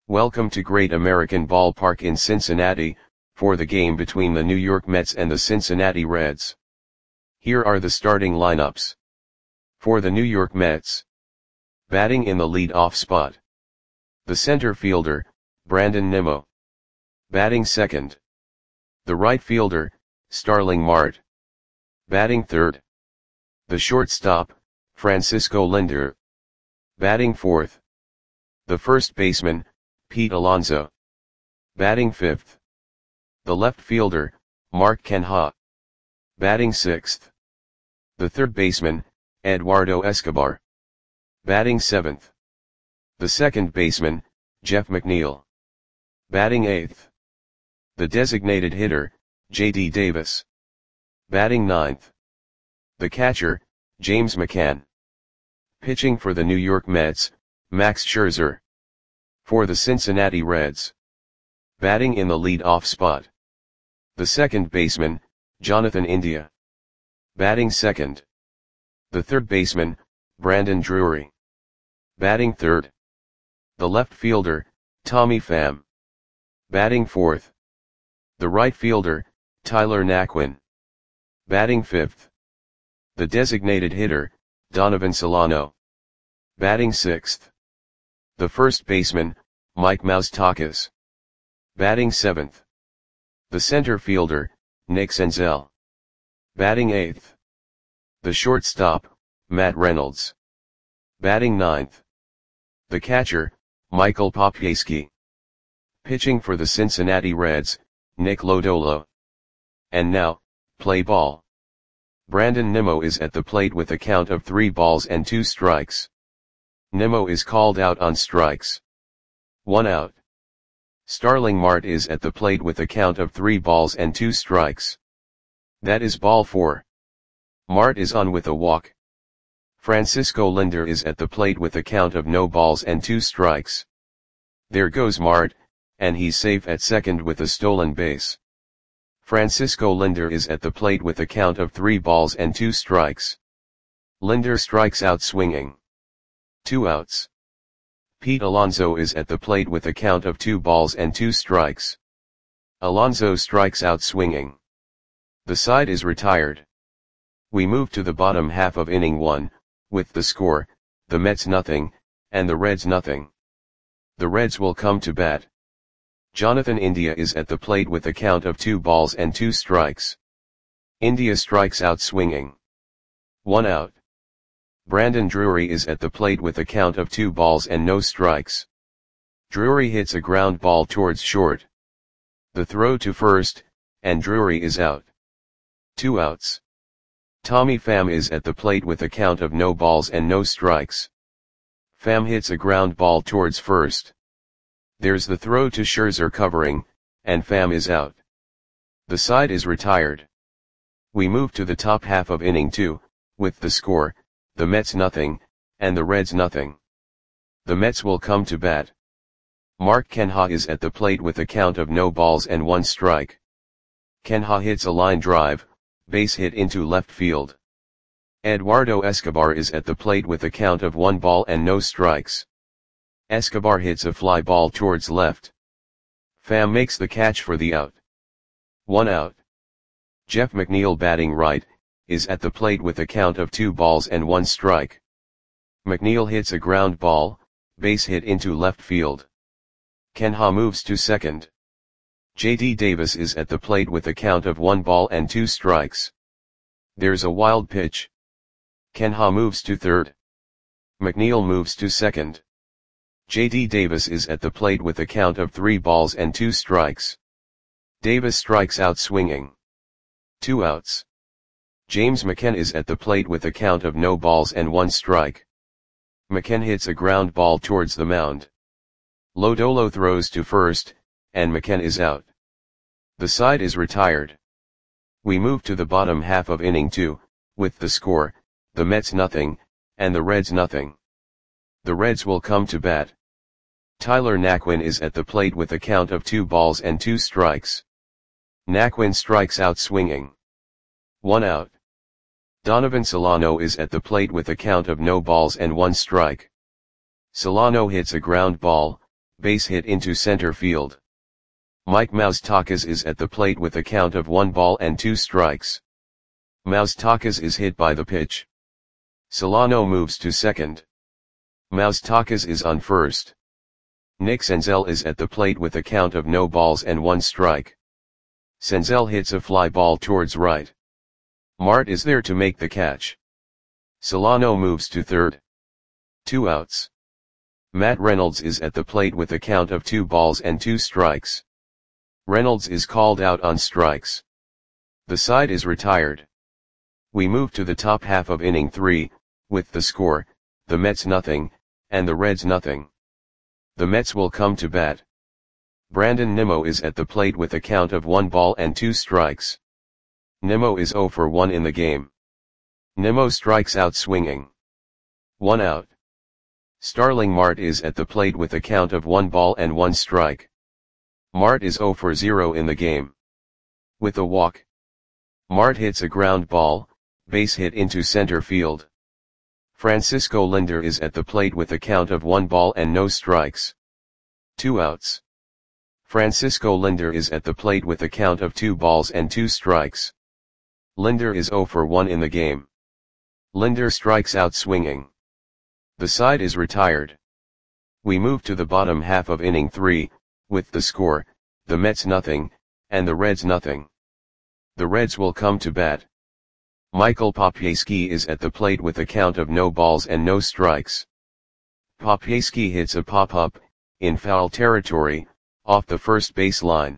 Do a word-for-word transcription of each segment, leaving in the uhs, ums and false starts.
Welcome to Great American Ballpark in Cincinnati, for the game between the New York Mets and the Cincinnati Reds. Here are the starting lineups. For the New York Mets. Batting in the lead-off spot. The center fielder, Brandon Nimmo. Batting second. The right fielder, Starling Marte. Batting third. The shortstop, Francisco Lindor. Batting fourth. The first baseman, Pete Alonso. Batting fifth. The left fielder, Mark Canha. Batting sixth. The third baseman, Eduardo Escobar. Batting seventh. The second baseman, Jeff McNeil. Batting eighth. The designated hitter, J D Davis. Batting ninth. The catcher, James McCann. Pitching for the New York Mets, Max Scherzer. For the Cincinnati Reds. Batting in the lead-off spot. The second baseman, Jonathan India. Batting second. The third baseman, Brandon Drury. Batting third. The left fielder, Tommy Pham. Batting fourth. The right fielder, Tyler Naquin. Batting fifth. The designated hitter, Donovan Solano. Batting sixth. The first baseman, Mike Moustakas. Batting seventh. The center fielder, Nick Senzel. Batting eighth. The shortstop, Matt Reynolds. Batting ninth. The catcher, Michael Papieski. Pitching for the Cincinnati Reds, Nick Lodolo. And now, play ball. Brandon Nimmo is at the plate with a count of three balls and two strikes. Nimmo is called out on strikes. One out. Starling Marte is at the plate with a count of three balls and two strikes. That is ball four. Marte is on with a walk. Francisco Lindor is at the plate with a count of no balls and two strikes. There goes Marte, and he's safe at second with a stolen base. Francisco Lindor is at the plate with a count of three balls and two strikes. Lindor strikes out swinging. Two outs. Pete Alonso is at the plate with a count of two balls and two strikes. Alonso strikes out swinging. The side is retired. We move to the bottom half of inning one, with the score, the Mets nothing, and the Reds nothing. The Reds will come to bat. Jonathan India is at the plate with a count of two balls and two strikes. India strikes out swinging. One out. Brandon Drury is at the plate with a count of two balls and no strikes. Drury hits a ground ball towards short. The throw to first, and Drury is out. Two outs. Tommy Pham is at the plate with a count of no balls and no strikes. Pham hits a ground ball towards first. There's the throw to Scherzer covering, and Pham is out. The side is retired. We move to the top half of inning two, with the score, the Mets nothing, and the Reds nothing. The Mets will come to bat. Mark Canha is at the plate with a count of no balls and one strike. Canha hits a line drive, base hit into left field. Eduardo Escobar is at the plate with a count of one ball and no strikes. Escobar hits a fly ball towards left. Pham makes the catch for the out. One out. Jeff McNeil batting right, is at the plate with a count of two balls and one strike. McNeil hits a ground ball, base hit into left field. Canha moves to second. J D Davis is at the plate with a count of one ball and two strikes. There's a wild pitch. Canha moves to third. McNeil moves to second. J D Davis is at the plate with a count of three balls and two strikes. Davis strikes out swinging. Two outs. James McCann is at the plate with a count of no balls and one strike. McCann hits a ground ball towards the mound. Lodolo throws to first, and McCann is out. The side is retired. We move to the bottom half of inning two, with the score, the Mets nothing, and the Reds nothing. The Reds will come to bat. Tyler Naquin is at the plate with a count of two balls and two strikes. Naquin strikes out swinging. One out. Donovan Solano is at the plate with a count of no balls and one strike. Solano hits a ground ball, base hit into center field. Mike Moustakas is at the plate with a count of one ball and two strikes. Moustakas is hit by the pitch. Solano moves to second. Moustakas is on first. Nick Senzel is at the plate with a count of no balls and one strike. Senzel hits a fly ball towards right. Mart is there to make the catch. Solano moves to third. Two outs. Matt Reynolds is at the plate with a count of two balls and two strikes. Reynolds is called out on strikes. The side is retired. We move to the top half of inning three, with the score, the Mets nothing, and the Reds nothing. The Mets will come to bat. Brandon Nimmo is at the plate with a count of one ball and two strikes. Nimmo is oh for one in the game. Nimmo strikes out swinging. One out. Starling Marte is at the plate with a count of one ball and one strike. Marte is oh for zero in the game. With a walk. Marte hits a ground ball, base hit into center field. Francisco Lindor is at the plate with a count of one ball and no strikes. Two outs. Francisco Lindor is at the plate with a count of two balls and two strikes. Lindor is oh for one in the game. Lindor strikes out swinging. The side is retired. We move to the bottom half of inning three, with the score, the Mets nothing, and the Reds nothing. The Reds will come to bat. Michael Papieski is at the plate with a count of no balls and no strikes. Papieski hits a pop-up, in foul territory, off the first base line.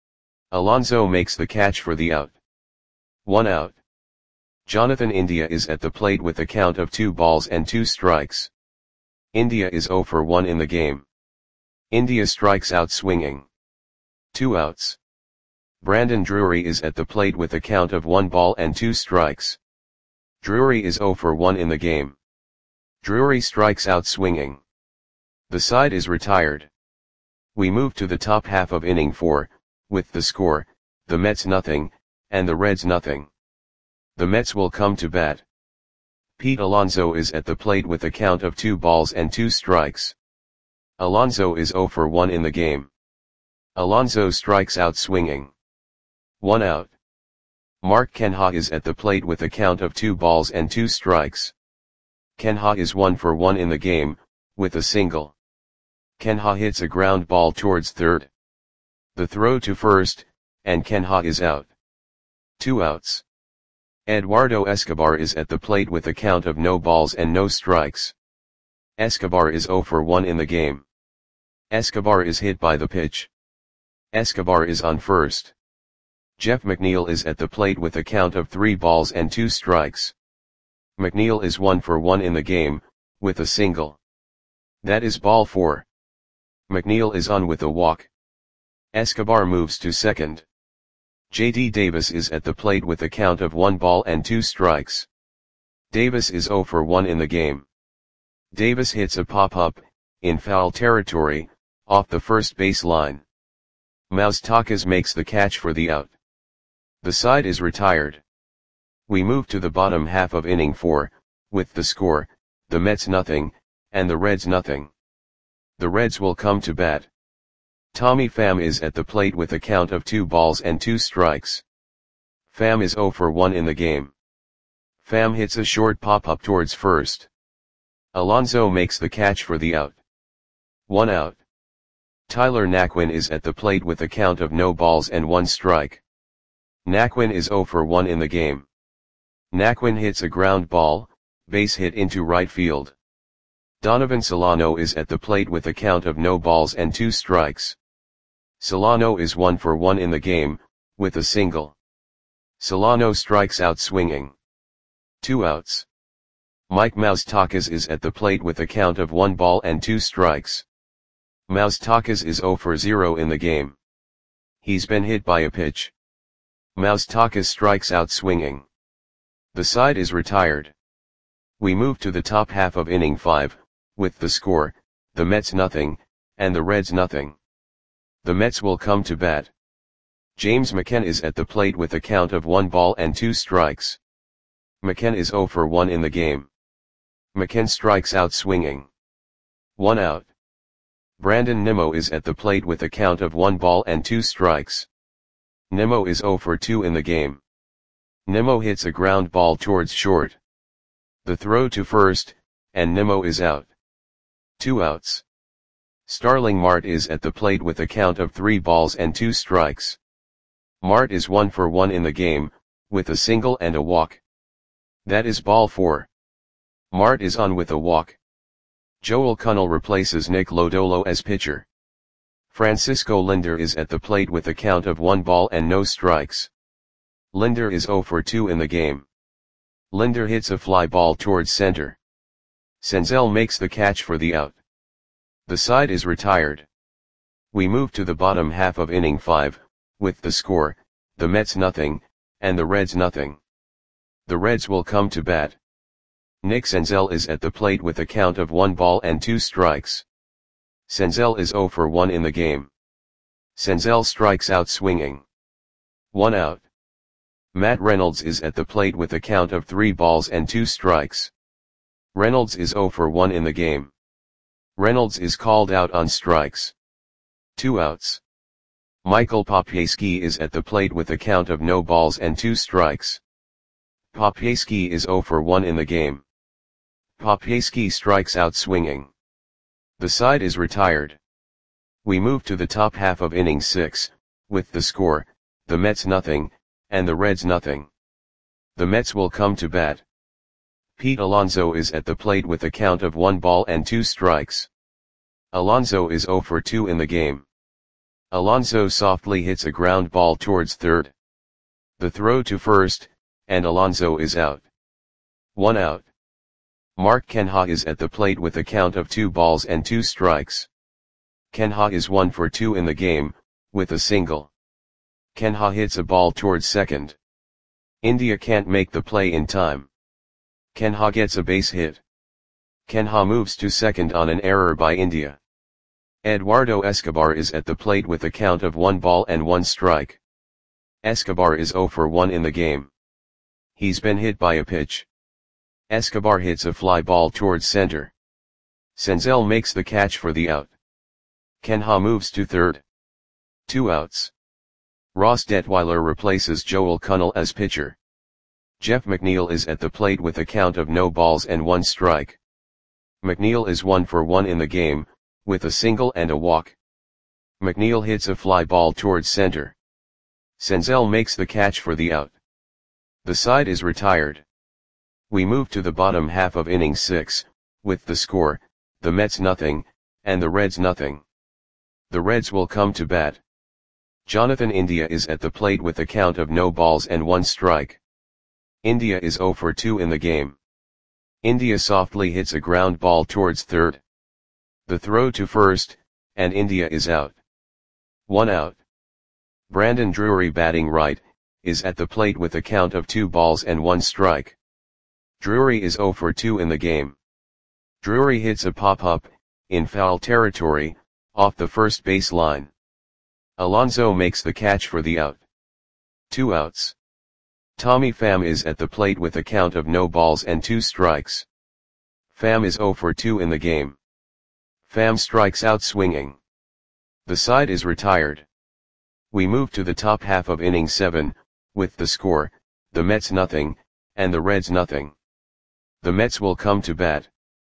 Alonso makes the catch for the out. One out. Jonathan India is at the plate with a count of two balls and two strikes. India is oh for one in the game. India strikes out swinging. Two outs. Brandon Drury is at the plate with a count of one ball and two strikes. Drury is oh for one in the game. Drury strikes out swinging. The side is retired. We move to the top half of inning four, with the score, the Mets nothing, and the Reds nothing. The Mets will come to bat. Pete Alonso is at the plate with a count of two balls and two strikes. Alonso is oh for one in the game. Alonso strikes out swinging. One out. Mark Canha is at the plate with a count of two balls and two strikes. Canha is one for one in the game, with a single. Canha hits a ground ball towards third. The throw to first, and Canha is out. Two outs. Eduardo Escobar is at the plate with a count of no balls and no strikes. Escobar is oh for one in the game. Escobar is hit by the pitch. Escobar is on first. Jeff McNeil is at the plate with a count of three balls and two strikes. McNeil is one for one in the game, with a single. That is ball four. McNeil is on with a walk. Escobar moves to second. J D Davis is at the plate with a count of one ball and two strikes. Davis is oh for one in the game. Davis hits a pop-up, in foul territory, off the first base line. Moustakas makes the catch for the out. The side is retired. We move to the bottom half of inning four, with the score, the Mets nothing, and the Reds nothing. The Reds will come to bat. Tommy Pham is at the plate with a count of two balls and two strikes. Pham is oh for one in the game. Pham hits a short pop-up towards first. Alonso makes the catch for the out. One out. Tyler Naquin is at the plate with a count of no balls and one strike. Naquin is oh for one in the game. Naquin hits a ground ball, base hit into right field. Donovan Solano is at the plate with a count of no balls and two strikes. Solano is one for one in the game, with a single. Solano strikes out swinging. Two outs. Mike Moustakas is at the plate with a count of one ball and two strikes. Moustakas is oh for zero in the game. He's been hit by a pitch. Moustakas strikes out swinging. The side is retired. We move to the top half of inning five, with the score, the Mets nothing, and the Reds nothing. The Mets will come to bat. James McCann is at the plate with a count of one ball and two strikes. McCann is oh for one in the game. McCann strikes out swinging. One out. Brandon Nimmo is at the plate with a count of one ball and two strikes. Nimmo is zero for two in the game. Nimmo hits a ground ball towards short. The throw to first, and Nimmo is out. Two outs. Starling Marte is at the plate with a count of three balls and two strikes. Marte is one for one in the game, with a single and a walk. That is ball four. Marte is on with a walk. Joel Kunnel replaces Nick Lodolo as pitcher. Francisco Lindor is at the plate with a count of one ball and no strikes. Lindor is zero for two in the game. Lindor hits a fly ball towards center. Senzel makes the catch for the out. The side is retired. We move to the bottom half of inning five, with the score, the Mets nothing, and the Reds nothing. The Reds will come to bat. Nick Senzel is at the plate with a count of one ball and two strikes. Senzel is zero for one in the game. Senzel strikes out swinging. One out. Matt Reynolds is at the plate with a count of three balls and two strikes. Reynolds is zero for one in the game. Reynolds is called out on strikes. Two outs. Michael Papieski is at the plate with a count of no balls and two strikes. Papieski is zero for one in the game. Papieski strikes out swinging. The side is retired. We move to the top half of inning six, with the score, the Mets nothing, and the Reds nothing. The Mets will come to bat. Pete Alonso is at the plate with a count of one ball and two strikes. Alonso is zero for two in the game. Alonso softly hits a ground ball towards third. The throw to first, and Alonso is out. One out. Mark Canha is at the plate with a count of two balls and two strikes. Canha is one for two in the game, with a single. Canha hits a ball towards second. India can't make the play in time. Canha gets a base hit. Canha moves to second on an error by India. Eduardo Escobar is at the plate with a count of one ball and one strike. Escobar is zero for one in the game. He's been hit by a pitch. Escobar hits a fly ball towards center. Senzel makes the catch for the out. Canha moves to third. Two outs. Ross Detweiler replaces Joel Kunnel as pitcher. Jeff McNeil is at the plate with a count of no balls and one strike. McNeil is one for one in the game, with a single and a walk. McNeil hits a fly ball towards center. Senzel makes the catch for the out. The side is retired. We move to the bottom half of inning six, with the score, the Mets nothing, and the Reds nothing. The Reds will come to bat. Jonathan India is at the plate with a count of no balls and one strike. India is zero for two in the game. India softly hits a ground ball towards third. The throw to first, and India is out. One out. Brandon Drury batting right, is at the plate with a count of two balls and one strike. Drury is zero for two in the game. Drury hits a pop-up, in foul territory, off the first base line. Alonso makes the catch for the out. Two outs. Tommy Pham is at the plate with a count of no balls and two strikes. Pham is zero for two in the game. Pham strikes out swinging. The side is retired. We move to the top half of inning seven, with the score, the Mets nothing, and the Reds nothing. The Mets will come to bat.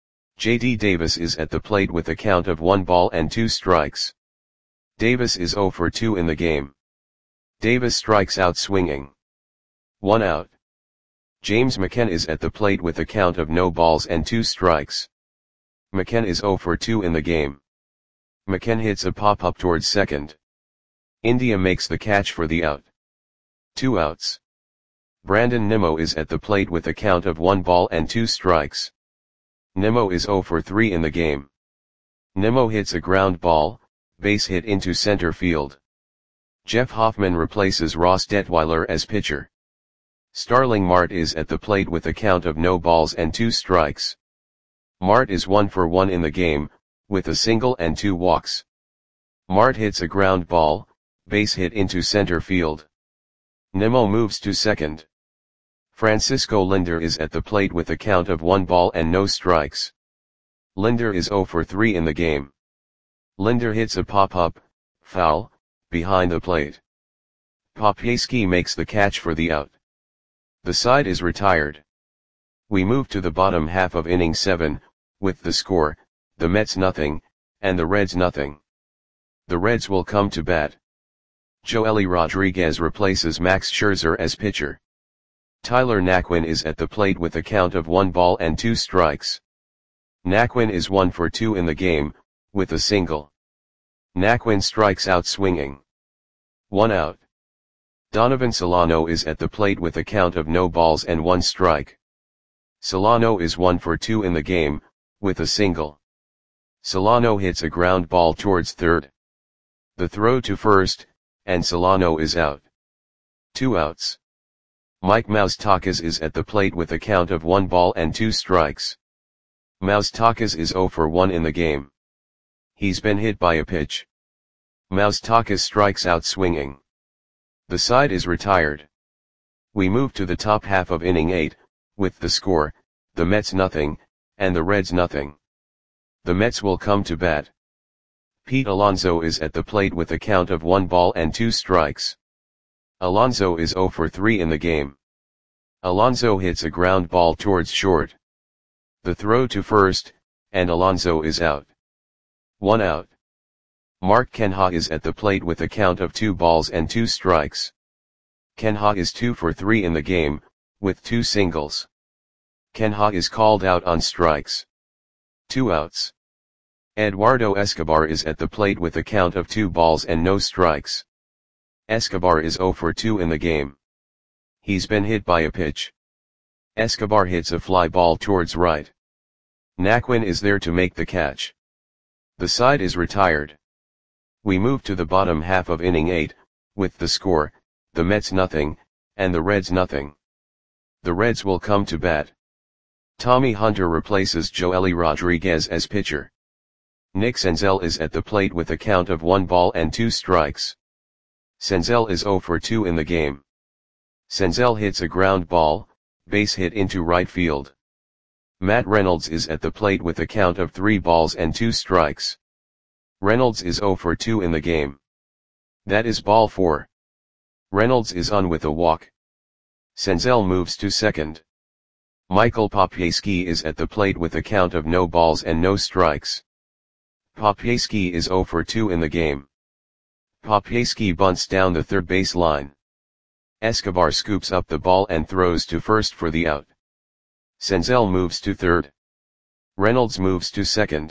J D Davis is at the plate with a count of one ball and two strikes. Davis is zero for two in the game. Davis strikes out swinging. One out. James McCann is at the plate with a count of no balls and two strikes. McCann is zero for two in the game. McCann hits a pop-up towards second. India makes the catch for the out. Two outs. Brandon Nimmo is at the plate with a count of one ball and two strikes. Nimmo is zero for three in the game. Nimmo hits a ground ball, base hit into center field. Jeff Hoffman replaces Ross Detweiler as pitcher. Starling Marte is at the plate with a count of no balls and two strikes. Marte is one for one in the game, with a single and two walks. Marte hits a ground ball, base hit into center field. Nimmo moves to second. Francisco Lindor is at the plate with a count of one ball and no strikes. Lindor is zero for three in the game. Linder hits a pop-up, foul, behind the plate. Popieski makes the catch for the out. The side is retired. We move to the bottom half of inning seven, with the score, the Mets nothing, and the Reds nothing. The Reds will come to bat. Joely Rodriguez replaces Max Scherzer as pitcher. Tyler Naquin is at the plate with a count of one ball and two strikes. Naquin is one for two in the game, with a single. Naquin strikes out swinging. One out. Donovan Solano is at the plate with a count of no balls and one strike. Solano is one for two in the game, with a single. Solano hits a ground ball towards third. The throw to first, and Solano is out. Two outs. Mike Moustakas is at the plate with a count of one ball and two strikes. Moustakas is zero for one in the game. He's been hit by a pitch. Moustakas strikes out swinging. The side is retired. We move to the top half of inning eight, with the score, the Mets nothing, and the Reds nothing. The Mets will come to bat. Pete Alonso is at the plate with a count of one ball and two strikes. Alonso is zero for three in the game. Alonso hits a ground ball towards short. The throw to first, and Alonso is out. One out. Mark Canha is at the plate with a count of two balls and two strikes. Canha is two for three in the game, with two singles. Canha is called out on strikes. Two outs. Eduardo Escobar is at the plate with a count of two balls and no strikes. Escobar is zero for two in the game. He's been hit by a pitch. Escobar hits a fly ball towards right. Naquin is there to make the catch. The side is retired. We move to the bottom half of inning eight, with the score, the Mets nothing, and the Reds nothing. The Reds will come to bat. Tommy Hunter replaces Joely Rodriguez as pitcher. Nick Senzel is at the plate with a count of one ball and two strikes. Senzel is zero for two in the game. Senzel hits a ground ball, base hit into right field. Matt Reynolds is at the plate with a count of three balls and two strikes. Reynolds is zero for two in the game. That is ball four. Reynolds is on with a walk. Senzel moves to second. Michael Popieski is at the plate with a count of no balls and no strikes. Popieski is zero for two in the game. Popieski bunts down the third base line. Escobar scoops up the ball and throws to first for the out. Senzel moves to third. Reynolds moves to second.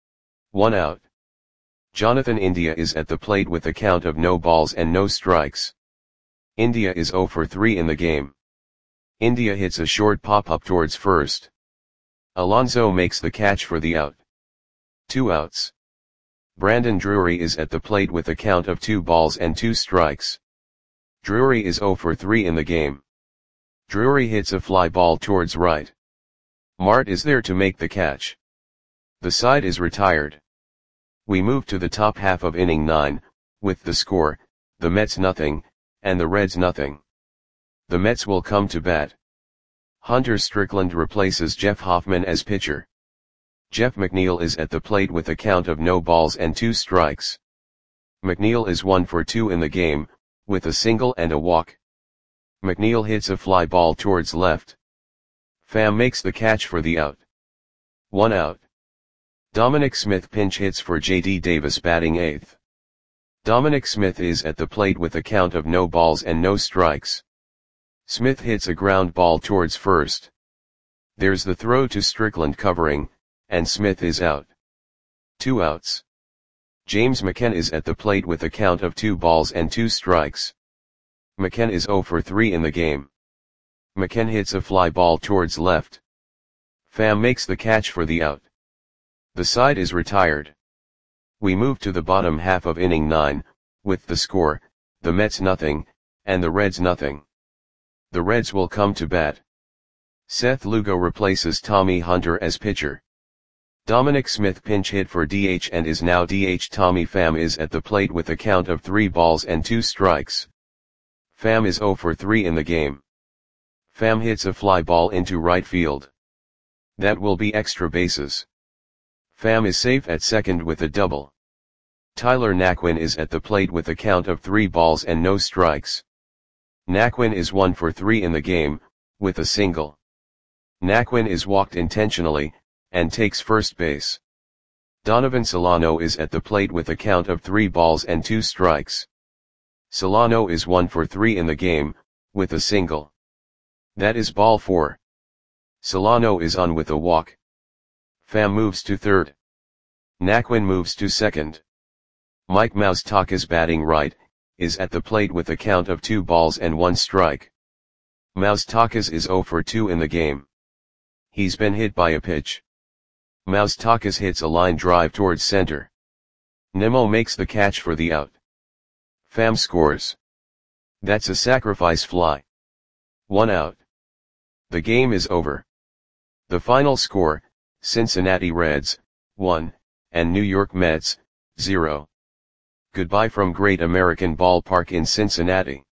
One out. Jonathan India is at the plate with a count of no balls and no strikes. India is zero for three in the game. India hits a short pop-up towards first. Alonso makes the catch for the out. Two outs. Brandon Drury is at the plate with a count of two balls and two strikes. Drury is zero for three in the game. Drury hits a fly ball towards right. Mart is there to make the catch. The side is retired. We move to the top half of inning nine, with the score, the Mets nothing, and the Reds nothing. The Mets will come to bat. Hunter Strickland replaces Jeff Hoffman as pitcher. Jeff McNeil is at the plate with a count of no balls and two strikes. McNeil is one for two in the game, with a single and a walk. McNeil hits a fly ball towards left. Pham makes the catch for the out. One out. Dominic Smith pinch hits for J D Davis batting eighth. Dominic Smith is at the plate with a count of no balls and no strikes. Smith hits a ground ball towards first. There's the throw to Strickland covering, and Smith is out. Two outs. James McCann is at the plate with a count of two balls and two strikes. McCann is zero for three in the game. McCann hits a fly ball towards left. Pham makes the catch for the out. The side is retired. We move to the bottom half of inning nine, with the score, the Mets nothing, and the Reds nothing. The Reds will come to bat. Seth Lugo replaces Tommy Hunter as pitcher. Dominic Smith pinch hit for D H and is now D H. Tommy Pham is at the plate with a count of three balls and two strikes. Pham is zero for three in the game. Pham hits a fly ball into right field. That will be extra bases. Pham is safe at second with a double. Tyler Naquin is at the plate with a count of three balls and no strikes. Naquin is one for three in the game, with a single. Naquin is walked intentionally, and takes first base. Donovan Solano is at the plate with a count of three balls and two strikes. Solano is one for three in the game, with a single. That is ball four. Solano is on with a walk. Pham moves to third. Naquin moves to second. Mike Moustakas, batting right, is at the plate with a count of two balls and one strike. Moustakas is zero for two in the game. He's been hit by a pitch. Moustakas hits a line drive towards center. Nimmo makes the catch for the out. Pham scores. That's a sacrifice fly. One out. The game is over. The final score, Cincinnati Reds, one, and New York Mets, zero. Goodbye from Great American Ballpark in Cincinnati.